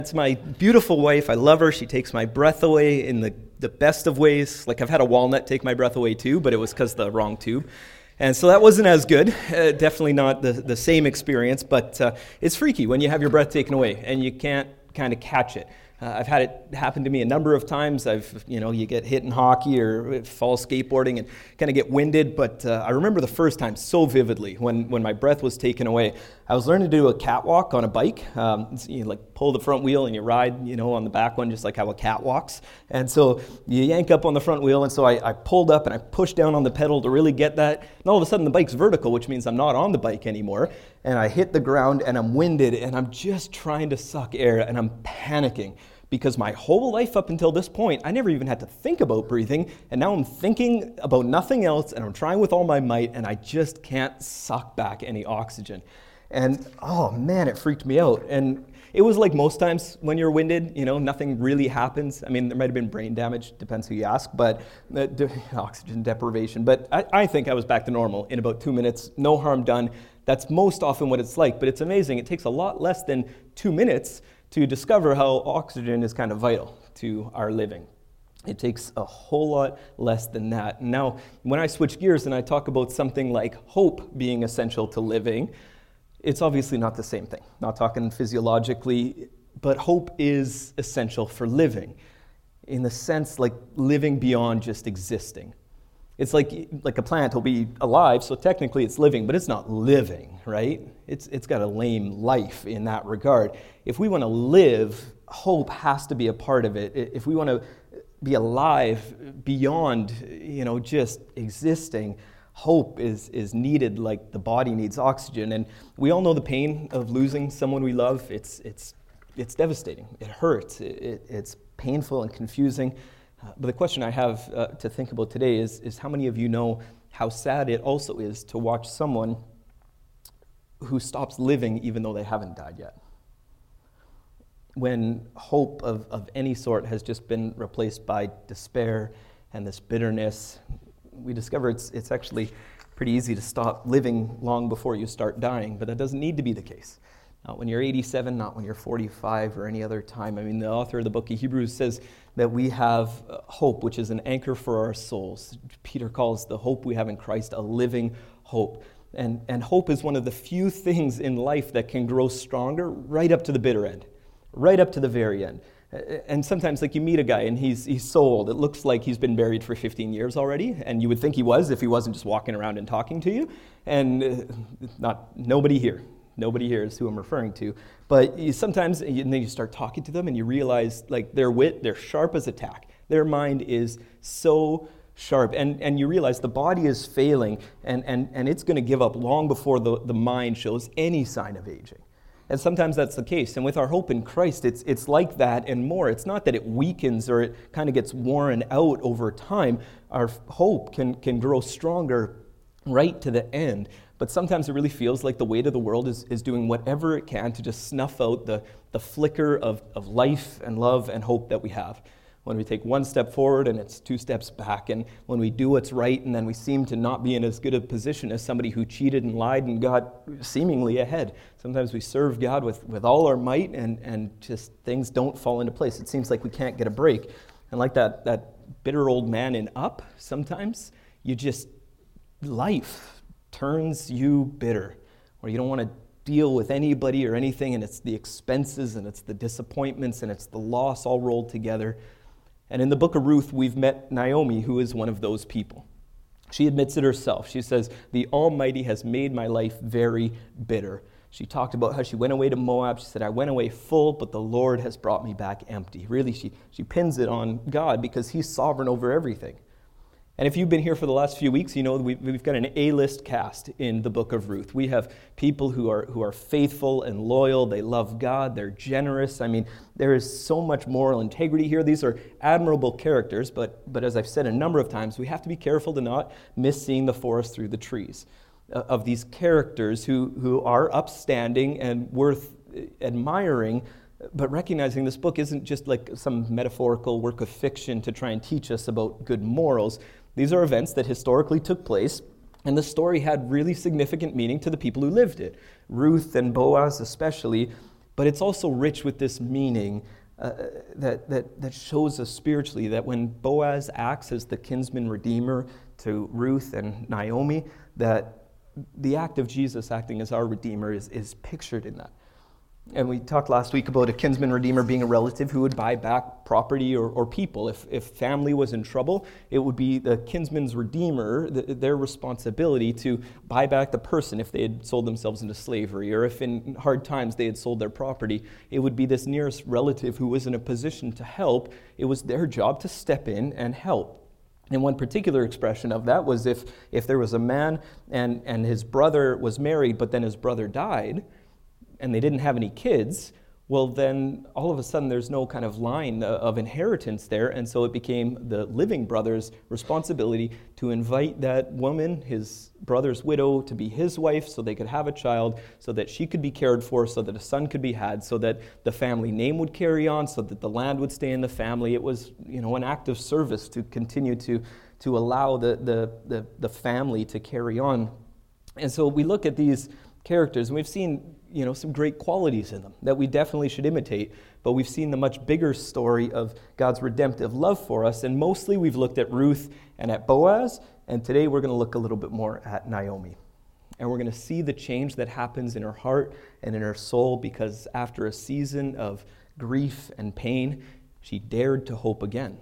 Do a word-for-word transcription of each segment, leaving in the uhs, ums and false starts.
It's my beautiful wife. I love her. She takes my breath away in the, the best of ways. Like, I've had a walnut take my breath away too, but it was because the wrong tube. And so that wasn't as good. Uh, definitely not the, the same experience, but uh, it's freaky when you have your breath taken away and you can't kind of catch it. Uh, I've had it happen to me a number of times. I've, you know, you get hit in hockey or fall skateboarding and kind of get winded. But uh, I remember the first time so vividly when, when my breath was taken away. I was learning to do a catwalk on a bike. Um, so you like pull the front wheel and you ride, you know, on the back one, just like how a cat walks. And so you yank up on the front wheel. And so I, I pulled up and I pushed down on the pedal to really get that. And all of a sudden the bike's vertical, which means I'm not on the bike anymore. And I hit the ground and I'm winded and I'm just trying to suck air and I'm panicking. Because my whole life up until this point, I never even had to think about breathing, and now I'm thinking about nothing else, and I'm trying with all my might, and I just can't suck back any oxygen. And, oh man, it freaked me out. And it was like most times when you're winded, you know, nothing really happens. I mean, there might have been brain damage, depends who you ask, but uh, oxygen deprivation. But I, I think I was back to normal in about two minutes, no harm done. That's most often what it's like, but it's amazing. It takes a lot less than two minutes to discover how oxygen is kind of vital to our living. It takes a whole lot less than that. Now, when I switch gears and I talk about something like hope being essential to living, it's obviously not the same thing. Not talking physiologically, but hope is essential for living, in the sense like living beyond just existing. It's like like a plant will be alive, so technically it's living, but it's not living, right? It's It's got a lame life in that regard. If we want to live, hope has to be a part of it. If we want to be alive beyond, you know, just existing, hope is is needed like the body needs oxygen. And we all know the pain of losing someone we love. It's it's it's devastating. It hurts. It, it, it's painful and confusing. Uh, but the question I have uh, to think about today is, is how many of you know how sad it also is to watch someone who stops living even though they haven't died yet? When hope of, of any sort has just been replaced by despair and this bitterness, we discover it's, it's actually pretty easy to stop living long before you start dying, but that doesn't need to be the case. Not when you're eighty-seven, not when you're forty-five or any other time. I mean, the author of the book of Hebrews says that we have hope, which is an anchor for our souls. Peter calls the hope we have in Christ a living hope. And, and hope is one of the few things in life that can grow stronger right up to the bitter end, right up to the very end. And sometimes, like, you meet a guy and he's he's so old, it looks like he's been buried for fifteen years already, and you would think he was if he wasn't just walking around and talking to you. And uh, not nobody here. Nobody here is who I'm referring to. But you, sometimes, and then you start talking to them and you realize, like, their wit, they're sharp as a tack. Their mind is so sharp. And, and you realize the body is failing, and, and, and it's going to give up long before the, the mind shows any sign of aging. And sometimes that's the case. And with our hope in Christ, it's it's like that and more. It's not that it weakens or it kind of gets worn out over time. Our hope can, can grow stronger right to the end. But sometimes it really feels like the weight of the world is, is doing whatever it can to just snuff out the, the flicker of, of life and love and hope that we have. When we take one step forward and it's two steps back, and when we do what's right and then we seem to not be in as good a position as somebody who cheated and lied and got seemingly ahead. Sometimes we serve God with, with all our might and, and just things don't fall into place. It seems like we can't get a break. And like that, that bitter old man in Up, sometimes you just, life turns you bitter, where you don't want to deal with anybody or anything, and it's the expenses and it's the disappointments and it's the loss all rolled together. And in the book of Ruth, we've met Naomi, who is one of those people. She admits it herself. She says, "The Almighty has made my life very bitter." She talked about how she went away to Moab. She said, "I went away full, but the Lord has brought me back empty." Really, she, she pins it on God because he's sovereign over everything. And if you've been here for the last few weeks, you know we've, we've got an A-list cast in the book of Ruth. We have people who are who are faithful and loyal. They love God. They're generous. I mean, there is so much moral integrity here. These are admirable characters, but but as I've said a number of times, we have to be careful to not miss seeing the forest through the trees of these characters who, who are upstanding and worth admiring, but recognizing this book isn't just like some metaphorical work of fiction to try and teach us about good morals. These are events that historically took place, and the story had really significant meaning to the people who lived it. Ruth and Boaz especially But it's also rich with this meaning uh, that, that, that shows us spiritually that when Boaz acts as the kinsman redeemer to Ruth and Naomi, that the act of Jesus acting as our redeemer is, is pictured in that. And we talked last week about a kinsman redeemer being a relative who would buy back property or, or people. If, if family was in trouble, it would be the kinsman's redeemer, the, their responsibility to buy back the person if they had sold themselves into slavery, or if in hard times they had sold their property. It would be this nearest relative who was in a position to help. It was their job to step in and help. And one particular expression of that was if, if there was a man and, and his brother was married, but then his brother died, and they didn't have any kids, well then all of a sudden there's no kind of line of inheritance there, and so it became the living brother's responsibility to invite that woman, his brother's widow, to be his wife so they could have a child, so that she could be cared for, so that a son could be had, so that the family name would carry on, so that the land would stay in the family. It was, you know, an act of service to continue to, to allow the, the, the, the family to carry on. And so we look at these characters, and we've seen, you know, some great qualities in them that we definitely should imitate, but we've seen the much bigger story of God's redemptive love for us, and mostly we've looked at Ruth and at Boaz, and today we're going to look a little bit more at Naomi. And we're going to see the change that happens in her heart and in her soul, because after a season of grief and pain, she dared to hope again.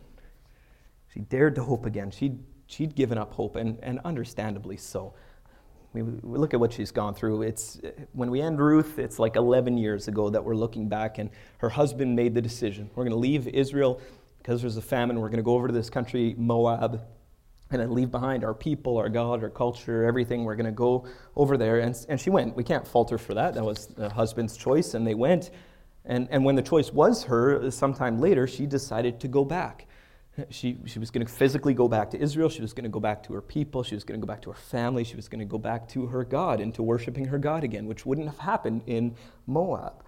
She dared to hope again. She'd, she'd given up hope, and, and understandably so. We, we look at what she's gone through. It's when we end Ruth, it's like eleven years ago that we're looking back, and her husband made the decision. We're going to leave Israel because there's a famine. We're going to go over to this country, Moab, and then leave behind our people, our God, our culture, everything. We're going to go over there. And, and she went. We can't fault her for that. That was the husband's choice, and they went. And, and when the choice was her, sometime later, she decided to go back. She, she was going to physically go back to Israel. She was going to go back to her people. She was going to go back to her family. She was going to go back to her God and to worshiping her God again, which wouldn't have happened in Moab.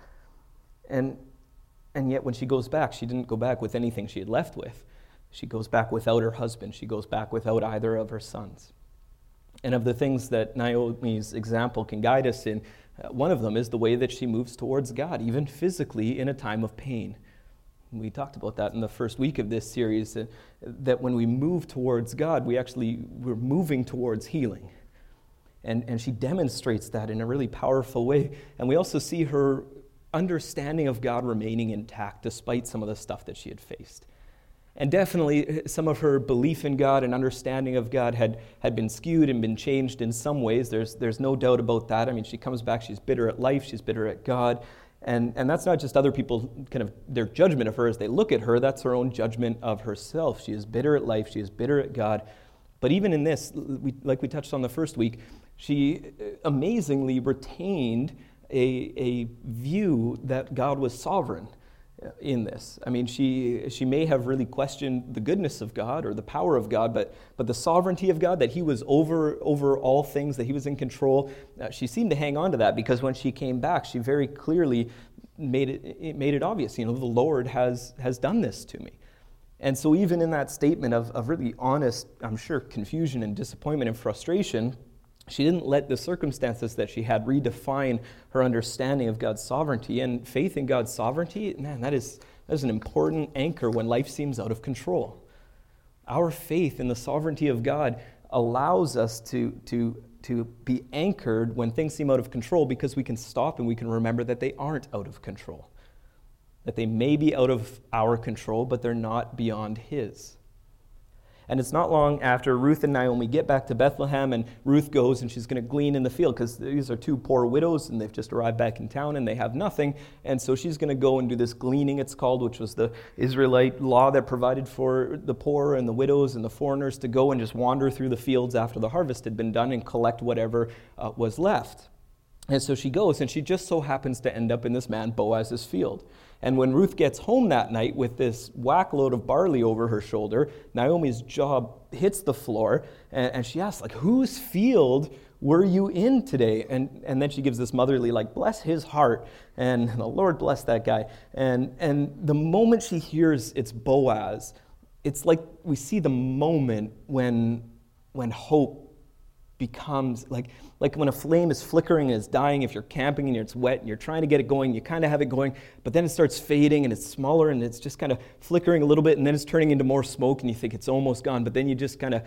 And, and yet when she goes back, she didn't go back with anything she had left with. She goes back without her husband. She goes back without either of her sons. And of the things that Naomi's example can guide us in, uh, one of them is the way that she moves towards God, even physically in a time of pain. We talked about that in the first week of this series, uh, that when we move towards God, we actually, we're moving towards healing. And, and she demonstrates that in a really powerful way. And we also see her understanding of God remaining intact despite some of the stuff that she had faced. And definitely some of her belief in God and understanding of God had, had been skewed and been changed in some ways. There's, there's no doubt about that. I mean, she comes back, she's bitter at life, she's bitter at God. And, and that's not just other people, kind of their judgment of her as they look at her, that's her own judgment of herself. She is bitter at life, she is bitter at God. But even in this, we, like we touched on the first week, she amazingly retained a, a view that God was sovereign in this. I mean, she she may have really questioned the goodness of God or the power of God, but but the sovereignty of God, that he was over over all things, that he was in control, uh, she seemed to hang on to that, because when she came back, she very clearly made it, it made it obvious, you know, the Lord has has done this to me. And so even in that statement of, of really honest, I'm sure, confusion and disappointment and frustration, she didn't let the circumstances that she had redefine her understanding of God's sovereignty. And faith in God's sovereignty, man, that is, that is an important anchor when life seems out of control. Our faith in the sovereignty of God allows us to, to, to be anchored when things seem out of control, because we can stop and we can remember that they aren't out of control. That they may be out of our control, but they're not beyond His. And it's not long after Ruth and Naomi get back to Bethlehem, and Ruth goes and she's going to glean in the field, because these are two poor widows and they've just arrived back in town and they have nothing. And so she's going to go and do this gleaning, it's called, which was the Israelite law that provided for the poor and the widows and the foreigners to go and just wander through the fields after the harvest had been done and collect whatever uh, was left. And so she goes, and she just so happens to end up in this man Boaz's field. And when Ruth gets home that night with this whack load of barley over her shoulder, Naomi's jaw hits the floor, and, and she asks, like, whose field were you in today? And and then she gives this motherly, like, bless his heart, and the Lord bless that guy. And and the moment she hears it's Boaz, it's like we see the moment when when hope becomes like like when a flame is flickering and it's dying, if you're camping and it's wet and you're trying to get it going, you kind of have it going, but then it starts fading and it's smaller and it's just kind of flickering a little bit and then it's turning into more smoke and you think it's almost gone, but then you just kind of,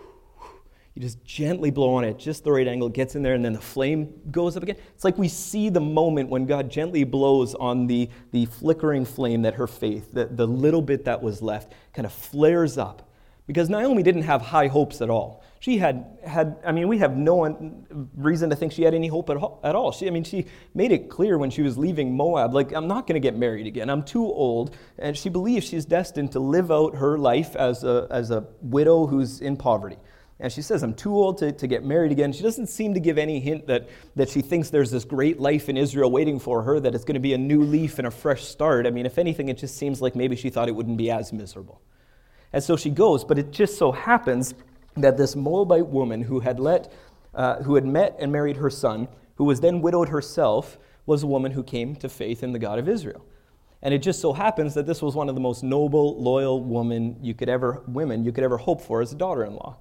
you just gently blow on it, just the right angle, it gets in there and then the flame goes up again. It's like we see the moment when God gently blows on the, the flickering flame that her faith, the, the little bit that was left, kind of flares up. Because Naomi didn't have high hopes at all. She had, had I mean, we have no reason to think she had any hope at all. At all. She, I mean, she made it clear when she was leaving Moab, like, I'm not going to get married again. I'm too old. And she believes she's destined to live out her life as a, as a widow who's in poverty. And she says, I'm too old to, to get married again. She doesn't seem to give any hint that, that she thinks there's this great life in Israel waiting for her, that it's going to be a new leaf and a fresh start. I mean, if anything, it just seems like maybe she thought it wouldn't be as miserable. And so she goes, but it just so happens that this Moabite woman who had let, uh, who had met and married her son, who was then widowed herself, was a woman who came to faith in the God of Israel. And it just so happens that this was one of the most noble, loyal women you could ever, women you could ever hope for as a daughter-in-law.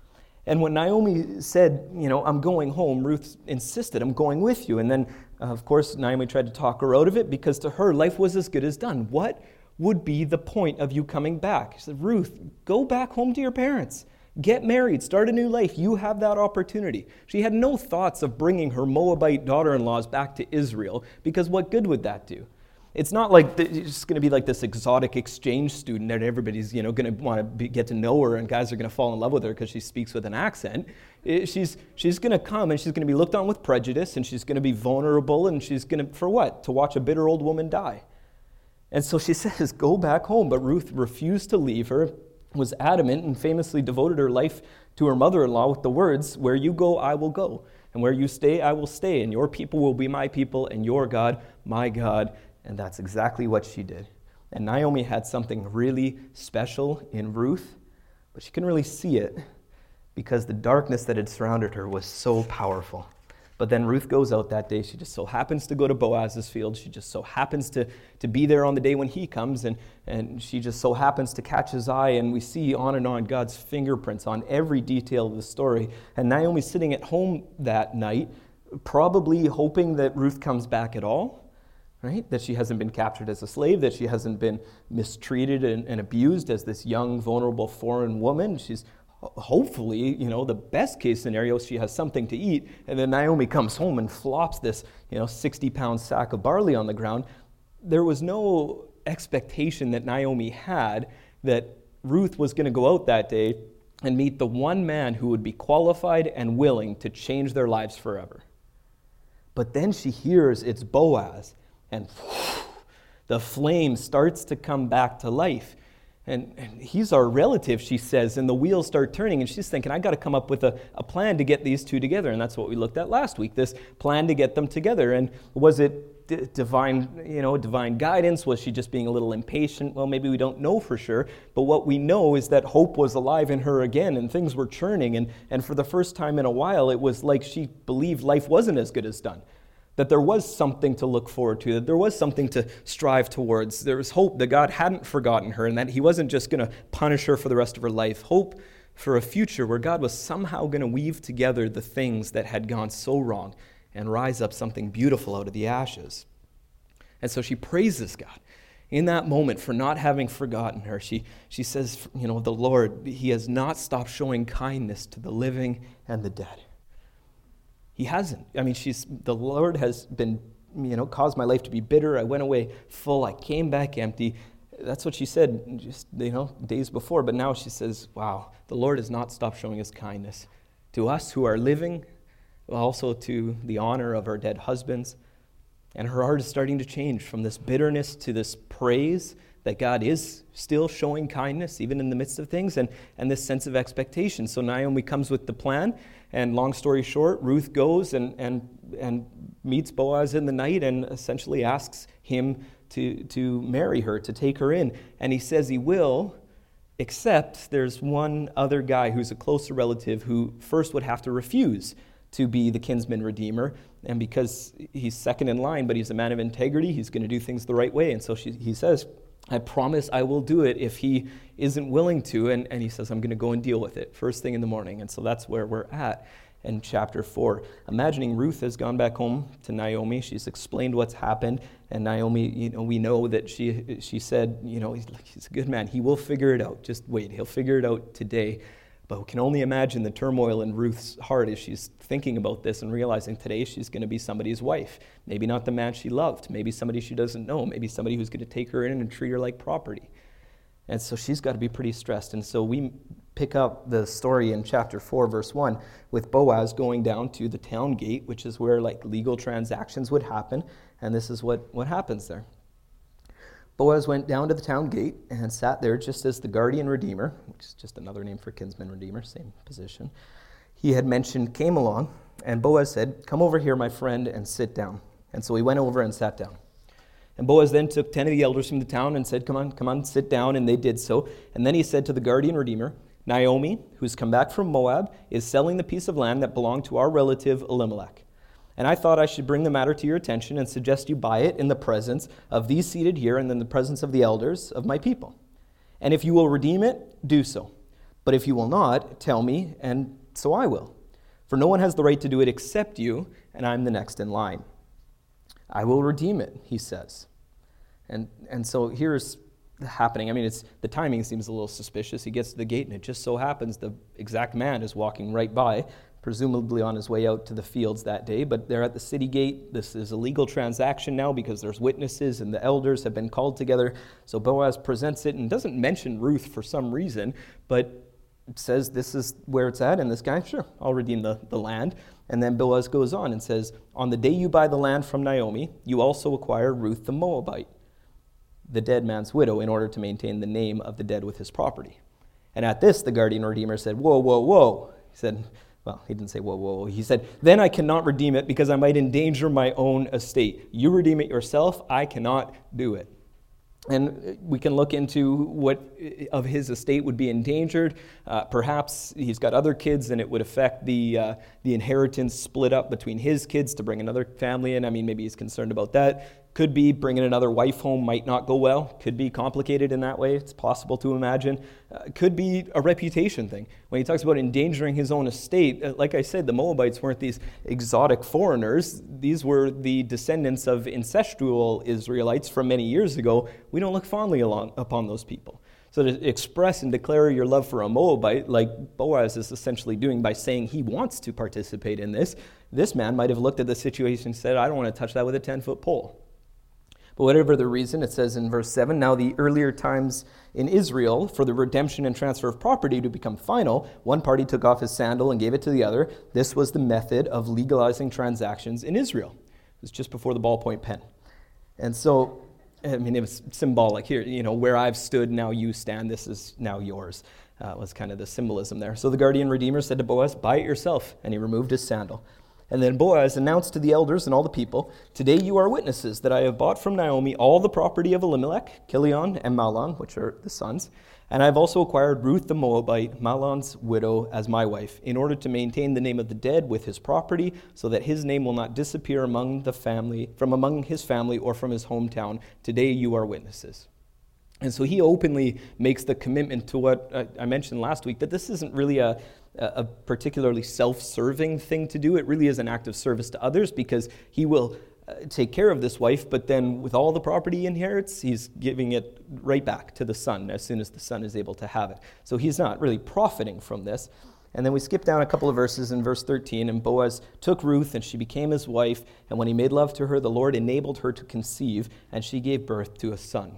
And when Naomi said, you know, I'm going home, Ruth insisted, I'm going with you. And then, uh, of course, Naomi tried to talk her out of it because to her, life was as good as done. What would be the point of you coming back? She said, Ruth, go back home to your parents. Get married. Start a new life. You have that opportunity. She had no thoughts of bringing her Moabite daughter-in-laws back to Israel because what good would that do? It's not like the, it's just going to be like this exotic exchange student that everybody's, you know, going to want to be, get to know her and guys are going to fall in love with her because she speaks with an accent. It, she's she's going to come and she's going to be looked on with prejudice and she's going to be vulnerable and she's going to, for what? To watch a bitter old woman die. And so she says, go back home. But Ruth refused to leave her, was adamant, and famously devoted her life to her mother-in-law with the words, where you go, I will go. And where you stay, I will stay. And your people will be my people, and your God, my God. And that's exactly what she did. And Naomi had something really special in Ruth, but she couldn't really see it because the darkness that had surrounded her was so powerful. But then Ruth goes out that day. She just so happens to go to Boaz's field. She just so happens to, to be there on the day when he comes, and, and she just so happens to catch his eye, and we see on and on God's fingerprints on every detail of the story. And Naomi's sitting at home that night, probably hoping that Ruth comes back at all, right? That she hasn't been captured as a slave, that she hasn't been mistreated and, and abused as this young, vulnerable foreign woman. She's hopefully, you know, the best case scenario, she has something to eat, and then Naomi comes home and flops this, you know, sixty-pound sack of barley on the ground. There was no expectation that Naomi had that Ruth was going to go out that day and meet the one man who would be qualified and willing to change their lives forever. But then she hears it's Boaz, and whew, the flame starts to come back to life. And, and he's our relative, she says, and the wheels start turning, and she's thinking, I got to come up with a, a plan to get these two together. And that's what we looked at last week, this plan to get them together. And was it d- divine, you know, divine guidance? Was she just being a little impatient? Well, maybe we don't know for sure. But what we know is that hope was alive in her again, and things were churning. And, and for the first time in a while, it was like she believed life wasn't as good as done. That there was something to look forward to, that there was something to strive towards. There was hope that God hadn't forgotten her and that he wasn't just going to punish her for the rest of her life. Hope for a future where God was somehow going to weave together the things that had gone so wrong and rise up something beautiful out of the ashes. And so she praises God in that moment for not having forgotten her. She, she says, you know, the Lord, he has not stopped showing kindness to the living and the dead. He hasn't. I mean, she's the Lord has been, you know, caused my life to be bitter. I went away full. I came back empty. That's what she said just, you know, days before. But now she says, wow, the Lord has not stopped showing his kindness to us who are living, also to the honor of our dead husbands. And her heart is starting to change from this bitterness to this praise that God is still showing kindness even in the midst of things, and, and this sense of expectation. So Naomi comes with the plan, and long story short, Ruth goes and and and meets Boaz in the night and essentially asks him to, to marry her, to take her in. And he says he will, except there's one other guy who's a closer relative who first would have to refuse to be the kinsman redeemer. And because he's second in line, but he's a man of integrity, he's going to do things the right way. And so she, he says, I promise I will do it if he isn't willing to. And, and he says, I'm going to go and deal with it first thing in the morning. And so that's where we're at. in chapter four. Imagining Ruth has gone back home to Naomi. She's explained what's happened. And Naomi, you know, we know that she she said, you know, he's, he's a good man. He will figure it out. Just wait. He'll figure it out today. But we can only imagine the turmoil in Ruth's heart as she's thinking about this and realizing today she's going to be somebody's wife. Maybe not the man she loved. Maybe somebody she doesn't know. Maybe somebody who's going to take her in and treat her like property. And so she's got to be pretty stressed. And so we pick up the story in chapter four, verse one, with Boaz going down to the town gate, which is where like legal transactions would happen. And this is what, what happens there. Boaz went down to the town gate and sat there just as the guardian redeemer, which is just another name for kinsman redeemer, same position, he had mentioned, came along. And Boaz said, "Come over here, my friend, and sit down." And so he went over and sat down. And Boaz then took ten of the elders from the town and said, come on, come on, sit down. And they did so. And then he said to the guardian redeemer, "Naomi, who's come back from Moab, is selling the piece of land that belonged to our relative Elimelech. And I thought I should bring the matter to your attention and suggest you buy it in the presence of these seated here and in the presence of the elders of my people. And if you will redeem it, do so. But if you will not, tell me, and so I will. For no one has the right to do it except you, and I'm the next in line." "I will redeem it," he says. And and so here's happening. I mean, it's the timing seems a little suspicious. He gets to the gate, and it just so happens the exact man is walking right by, presumably on his way out to the fields that day. But they're at the city gate. This is a legal transaction now because there's witnesses, and the elders have been called together. So Boaz presents it and doesn't mention Ruth for some reason, but says this is where it's at, and this guy, sure, I'll redeem the, the land. And then Boaz goes on and says, "On the day you buy the land from Naomi, you also acquire Ruth the Moabite, the dead man's widow, in order to maintain the name of the dead with his property." And at this, the guardian redeemer said, "Whoa, whoa, whoa." He said, well, he didn't say whoa, whoa, whoa. He said, "Then I cannot redeem it because I might endanger my own estate. You redeem it yourself, I cannot do it." And we can look into what of his estate would be endangered. Uh, perhaps he's got other kids and it would affect the uh, the inheritance split up between his kids to bring another family in. I mean, maybe he's concerned about that. Could be bringing another wife home might not go well. Could be complicated in that way. It's possible to imagine. Uh, could be a reputation thing. When he talks about endangering his own estate, uh, like I said, the Moabites weren't these exotic foreigners. These were the descendants of incestual Israelites from many years ago. We don't look fondly along, upon those people. So to express and declare your love for a Moabite, like Boaz is essentially doing by saying he wants to participate in this, this man might have looked at the situation and said, "I don't want to touch that with a ten-foot pole." But whatever the reason, it says in verse seven, "Now the earlier times in Israel, for the redemption and transfer of property to become final, one party took off his sandal and gave it to the other. This was the method of legalizing transactions in Israel." It was just before the ballpoint pen. And so, I mean, it was symbolic here. You know, where I've stood, now you stand. This is now yours. Uh, was kind of the symbolism there. So the guardian redeemer said to Boaz, "Buy it yourself." And he removed his sandal. And then Boaz announced to the elders and all the people, "Today you are witnesses that I have bought from Naomi all the property of Elimelech, Chilion, and Mahlon," which are the sons, "and I have also acquired Ruth the Moabite, Mahlon's widow, as my wife, in order to maintain the name of the dead with his property, so that his name will not disappear among the family, from among his family or from his hometown. Today you are witnesses." And so he openly makes the commitment to what I mentioned last week, that this isn't really a a particularly self-serving thing to do. It really is an act of service to others, because he will uh, take care of this wife, but then with all the property he inherits, he's giving it right back to the son as soon as the son is able to have it. So he's not really profiting from this. And then we skip down a couple of verses in verse thirteen, "And Boaz took Ruth, and she became his wife, and when he made love to her, the Lord enabled her to conceive, and she gave birth to a son."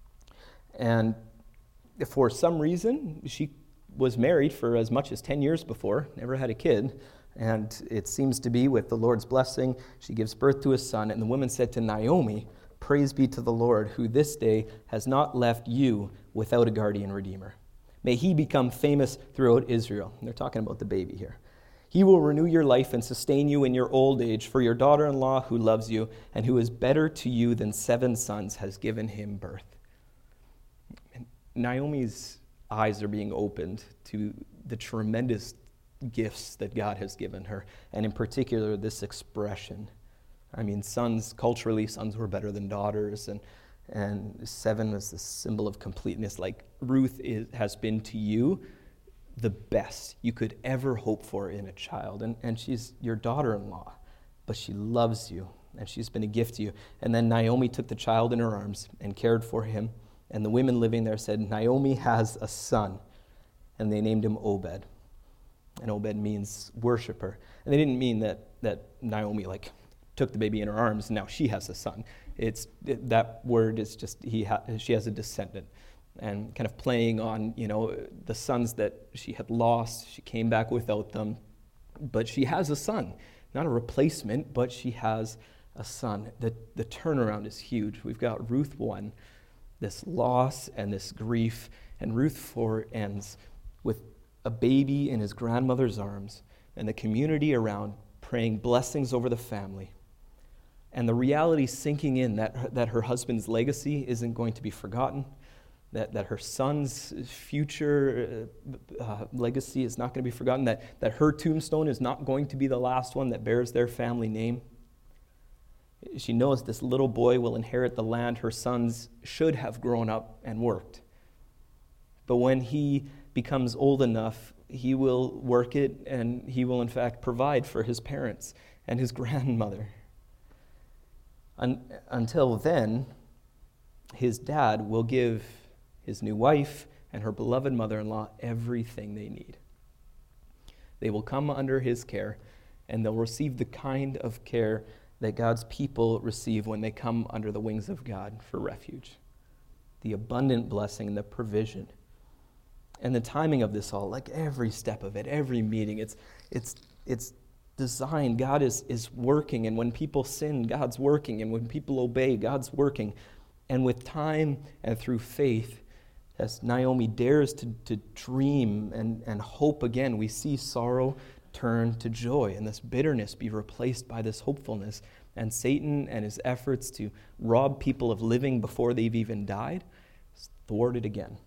And for some reason, she was married for as much as ten years before, never had a kid, and it seems to be with the Lord's blessing, she gives birth to a son. And the woman said to Naomi, "Praise be to the Lord, who this day has not left you without a guardian redeemer. May he become famous throughout Israel." And they're talking about the baby here. "He will renew your life and sustain you in your old age, for your daughter-in-law who loves you and who is better to you than seven sons has given him birth." And Naomi's eyes are being opened to the tremendous gifts that God has given her, and in particular this expression. I mean, sons, culturally, sons were better than daughters, and and seven was the symbol of completeness. Like Ruth is, has been to you the best you could ever hope for in a child. And, and she's your daughter-in-law, but she loves you, and she's been a gift to you. And then Naomi took the child in her arms and cared for him. And the women living there said, Naomi has a son. And they named him Obed. And Obed means worshiper. And they didn't mean that, that Naomi like took the baby in her arms and now she has a son. It's it, that word is just he ha, she has a descendant. And kind of playing on, you know, the sons that she had lost. She came back without them. But she has a son. Not a replacement, but she has a son. The, the turnaround is huge. We've got Ruth one, this loss and this grief. And Ruth four ends with a baby in his grandmother's arms and the community around praying blessings over the family. And the reality sinking in that, that her husband's legacy isn't going to be forgotten. That, that her son's future uh, uh, legacy is not going to be forgotten, that, that her tombstone is not going to be the last one that bears their family name. She knows this little boy will inherit the land her sons should have grown up and worked. But when he becomes old enough, he will work it, and he will in fact provide for his parents and his grandmother. Un- until then, his dad will give his new wife and her beloved mother-in-law everything they need. They will come under his care, and they'll receive the kind of care that God's people receive when they come under the wings of God for refuge. The abundant blessing and the provision. And the timing of this all, like every step of it, every meeting, it's it's it's designed. God is, is working, and when people sin, God's working, and when people obey, God's working. And with time and through faith, as Naomi dares to, to dream and, and hope again, we see sorrow turn to joy and this bitterness be replaced by this hopefulness. And Satan and his efforts to rob people of living before they've even died is thwarted again.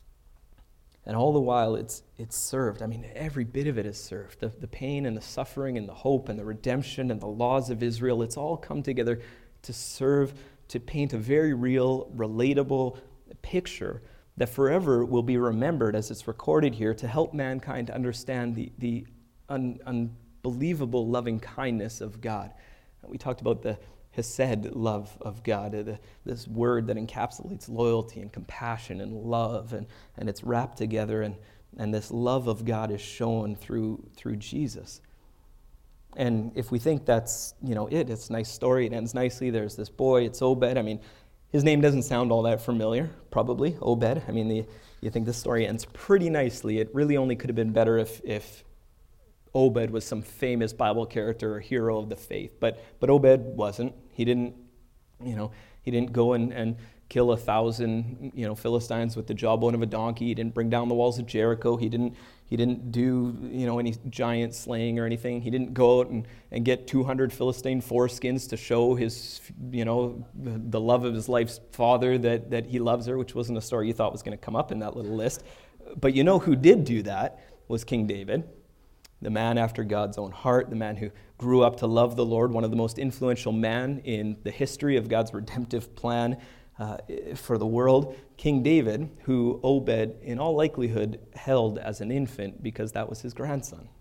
And all the while it's it's served. I mean, every bit of it is served. The, the pain and the suffering and the hope and the redemption and the laws of Israel, it's all come together to serve, to paint a very real, relatable picture that forever will be remembered as it's recorded here to help mankind to understand the, the un, unbelievable loving kindness of God. We talked about the Hesed love of God, the, this word that encapsulates loyalty and compassion and love, and, and it's wrapped together, and, and this love of God is shown through through Jesus. And if we think that's, you know, it, it's a nice story, it ends nicely, there's this boy, it's Obed. I mean, his name doesn't sound all that familiar, probably, Obed. I mean, the, you think this story ends pretty nicely. It really only could have been better if, if Obed was some famous Bible character or hero of the faith. But but Obed wasn't. He didn't, you know, he didn't go and, and kill a thousand, you know, Philistines with the jawbone of a donkey. He didn't bring down the walls of Jericho. He didn't he didn't do, you know, any giant slaying or anything. He didn't go out and, and get two hundred Philistine foreskins to show his, you know, the, the love of his life's father that, that he loves her, which wasn't a story you thought was going to come up in that little list. But you know who did do that was King David, the man after God's own heart, the man who grew up to love the Lord, one of the most influential men in the history of God's redemptive plan uh, for the world. King David, who Obed, in all likelihood, held as an infant because that was his grandson.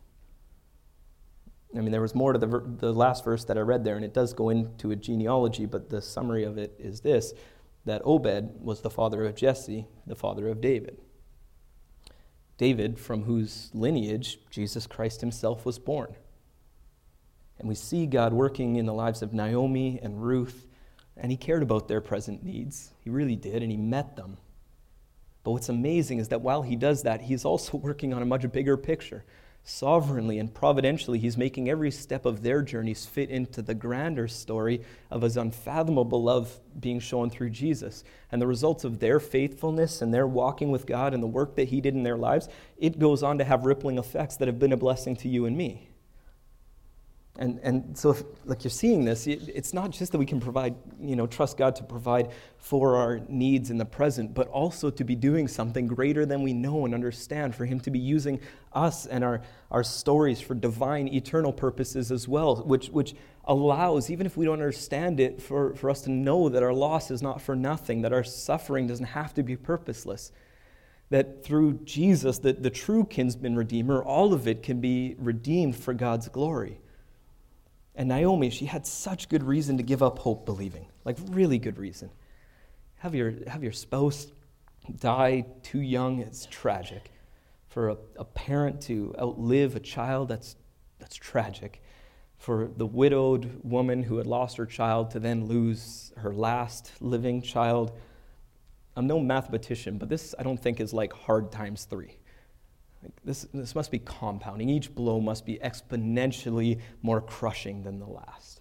I mean, there was more to the, ver- the last verse that I read there, and it does go into a genealogy, but the summary of it is this, that Obed was the father of Jesse, the father of David. David, from whose lineage Jesus Christ himself was born. And we see God working in the lives of Naomi and Ruth, and he cared about their present needs. He really did, and he met them. But what's amazing is that while he does that, he's also working on a much bigger picture. Sovereignly and providentially, he's making every step of their journeys fit into the grander story of his unfathomable love being shown through Jesus. And the results of their faithfulness and their walking with God and the work that he did in their lives, it goes on to have rippling effects that have been a blessing to you and me. And and so, if, like you're seeing this, it, it's not just that we can provide, you know, trust God to provide for our needs in the present, but also to be doing something greater than we know and understand, for him to be using us and our, our stories for divine, eternal purposes as well, which which allows, even if we don't understand it, for, for us to know that our loss is not for nothing, that our suffering doesn't have to be purposeless. that through Jesus, the, the true kinsman redeemer, all of it can be redeemed for God's glory. And Naomi, she had such good reason to give up hope believing, like really good reason. Have your, have your spouse die too young, it's tragic. For a, a parent to outlive a child, that's, that's tragic. For the widowed woman who had lost her child to then lose her last living child. I'm no mathematician, but this I don't think is like hard times three. Like this, this must be compounding. Each blow must be exponentially more crushing than the last.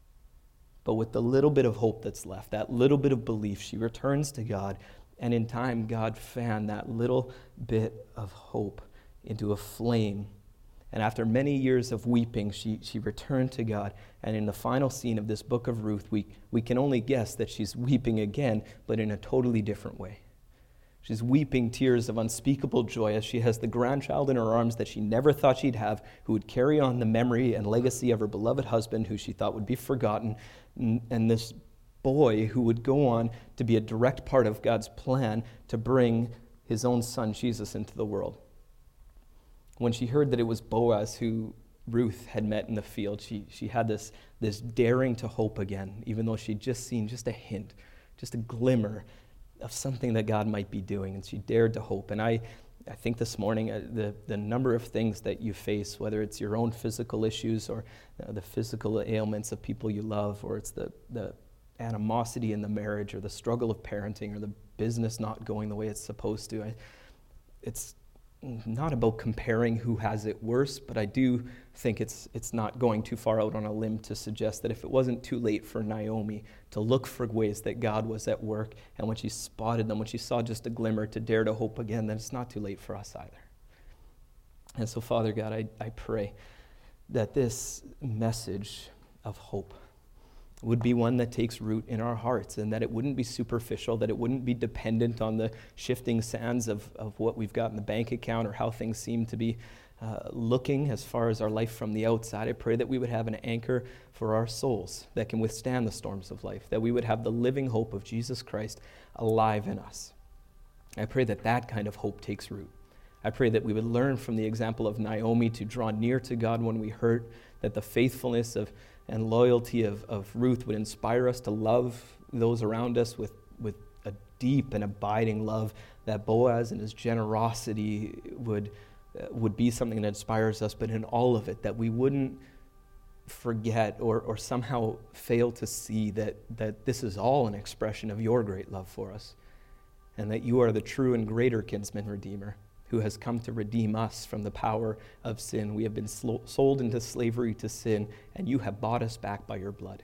But with the little bit of hope that's left, that little bit of belief, she returns to God. And in time, God fanned that little bit of hope into a flame. And after many years of weeping, she, she returned to God. And in the final scene of this book of Ruth, we, we can only guess that she's weeping again, but in a totally different way. She's weeping tears of unspeakable joy as she has the grandchild in her arms that she never thought she'd have, who would carry on the memory and legacy of her beloved husband, who she thought would be forgotten, and, and this boy who would go on to be a direct part of God's plan to bring his own son, Jesus, into the world. When she heard that it was Boaz who Ruth had met in the field, she, she had this, this daring to hope again, even though she'd just seen just a hint, just a glimmer of something that God might be doing, and she dared to hope. And I, I think this morning, uh, the, the number of things that you face, whether it's your own physical issues or uh, the physical ailments of people you love, or it's the, the animosity in the marriage, or the struggle of parenting, or the business not going the way it's supposed to. I, it's not about comparing who has it worse, but I do think it's it's not going too far out on a limb to suggest that if it wasn't too late for Naomi to look for ways that God was at work, and when she spotted them, when she saw just a glimmer, to dare to hope again, then it's not too late for us either. And so, Father God, I, I pray that this message of hope would be one that takes root in our hearts, and that it wouldn't be superficial, that it wouldn't be dependent on the shifting sands of, of what we've got in the bank account or how things seem to be uh, looking as far as our life from the outside. I pray that we would have an anchor for our souls that can withstand the storms of life, that we would have the living hope of Jesus Christ alive in us. I pray that that kind of hope takes root. I pray that we would learn from the example of Naomi to draw near to God when we hurt, that the faithfulness of and loyalty of, of Ruth would inspire us to love those around us with, with a deep and abiding love, that Boaz and his generosity would, uh, would be something that inspires us, but in all of it, that we wouldn't forget or, or somehow fail to see that, that this is all an expression of your great love for us, and that you are the true and greater kinsman redeemer, who has come to redeem us from the power of sin. We have been sl- sold into slavery to sin, and you have bought us back by your blood.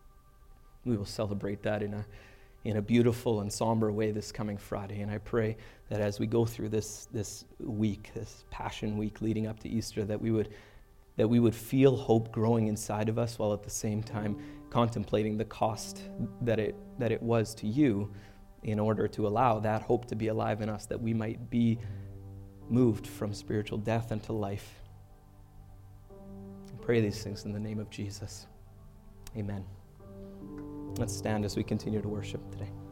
We will celebrate that in a, in a beautiful and somber way this coming Friday. And I pray that as we go through this, this week, this Passion Week leading up to Easter, that we would that we would feel hope growing inside of us, while at the same time contemplating the cost that it that it was to you in order to allow that hope to be alive in us, that we might be moved from spiritual death into life. I pray these things in the name of Jesus. Amen. Let's stand as we continue to worship today.